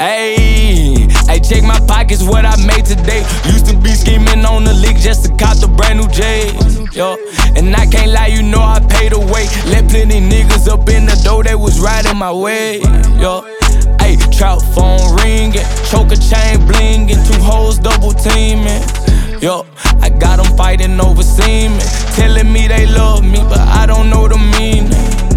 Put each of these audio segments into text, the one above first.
Ayy, check my pockets, what I made today. Used to be scheming on the league just to cop the brand new J's. Yo, and I can't lie, you know I paid away. Let plenty niggas up in the door, they was riding my way. Yo, ayy, trout phone ringing, choker chain blinging, 2 hoes double teaming. Yo, I got them fighting over semen, telling me they love me, but I don't know the meaning.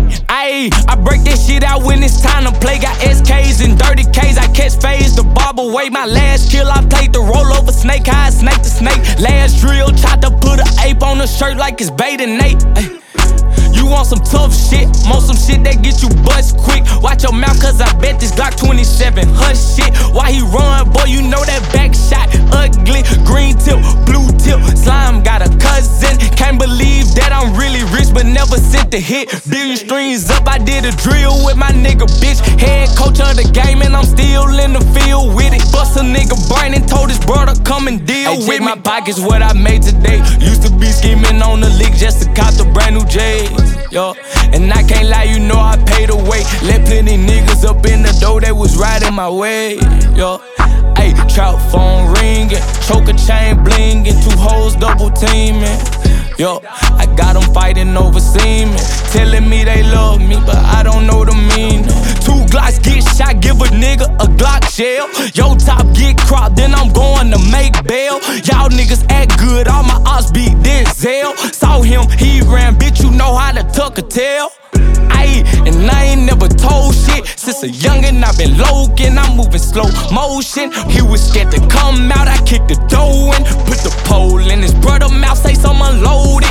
Ayy, I break that shit out when it's time to play. Got SKs and dirty Ks, I catch phase the barb away. My last kill, I played the roll over snake, how I snake the snake. Last drill, tried to put an ape on the shirt like it's bait and Nate. Ay. You want some tough shit, want some shit that get you bust quick. Watch your mouth, cause I bet this Glock 27 hush shit. Why he run, boy, you know that back shot ugly. Green tip, blue tip, slime got a cousin. Can't believe that I'm really rich, but never sent the hit. Billion streams up, I did a drill with my nigga, bitch. Head coach of the game, and I'm still in the field with it. Bust a nigga brain and told his brother come and deal with me. My pockets, what I made today. Used to be scheming on the league just to cop the brand new J's. Yo, and I can't lie, you know I paid away. Let plenty niggas up in the door, they was riding my way. Yo, ayy, trout phone ringing, choker chain blinging, 2 hoes double teaming. Yo, I got them fighting over semen, telling me they love me, but I don't know the meaning. 2 Glocks get shot, give a nigga a Glock shell. Yo, top get cropped, then I'm going to make bail. Y'all niggas act good, all my ops beat Denzel. Saw him, he ran, bitch, you know how to tuck a tail. Ayy, and I ain't never told shit. Since a youngin', I been low-kin', I'm moving slow motion. He was scared to come out, I kicked the door in. Put the pole in his brother mouth, say some unloaded.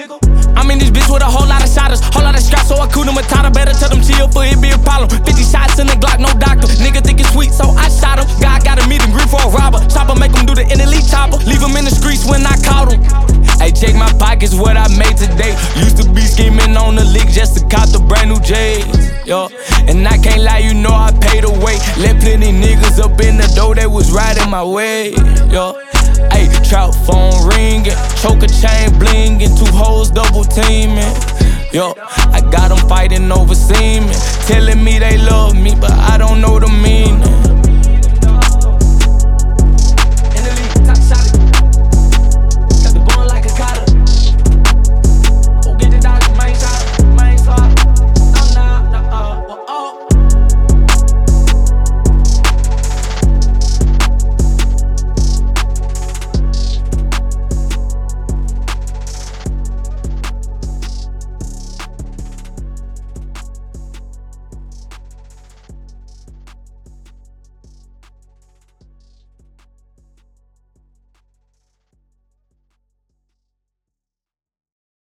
I'm in this bitch with a whole lot of shotters, whole lot of straps, so I Hakuna Matata. Better tell them chill for it be a problem. 50 shots in the Glock, no doctor. Nigga think it's sweet, so I shot him. God got a meet and greet for a robber. Chopper make him do the elite chopper. Leave him in the streets when I caught him. Ayy, check my pockets, what I made today. Used to be scheming on the league just to cop the brand new J's. Yo, and I can't lie, you know I paid away. Let plenty niggas up in the door, they was riding my way. Yo, ayy, trout phone ringing, choker chain blinging, 2 hoes double teaming. Yo, I got them fighting over semen, telling me they love me, but I don't know the meaning.